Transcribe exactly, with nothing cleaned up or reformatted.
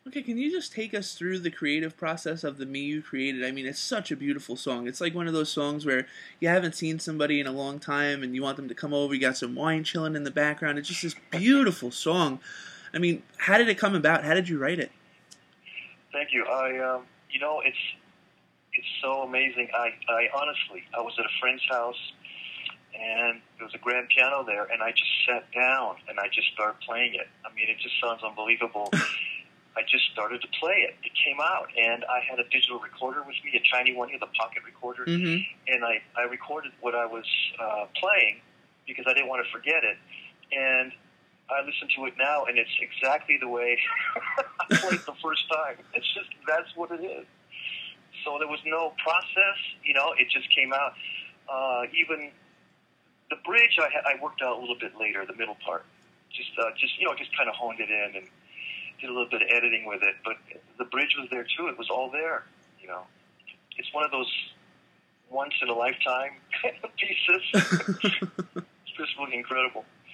Okay, can you just take us through the creative process of the Me You Created? I mean, it's such a beautiful song. It's like one of those songs where you haven't seen somebody in a long time and you want them to come over, you got some wine chilling in the background. It's just this beautiful song. I mean, how did it come about? How did you write it? Thank you. I, um, you know, it's it's so amazing. I, I honestly, I was at a friend's house, and there was a grand piano there, and I just sat down and I just started playing it. I mean, it just sounds unbelievable. I just started to play it. It came out, and I had a digital recorder with me, a tiny one here, the pocket recorder, Mm-hmm. and I, I recorded what I was uh, playing because I didn't want to forget it. And I listen to it now, and it's exactly the way I played the first time. It's just, that's what it is. So there was no process, you know, it just came out. Uh, even the bridge, I, I worked out a little bit later, the middle part. Just, uh, just you know, just kind of honed it in and did a little bit of editing with it. But the bridge was there, too. It was all there, you know. It's one of those once-in-a-lifetime kind of pieces. It's just really incredible.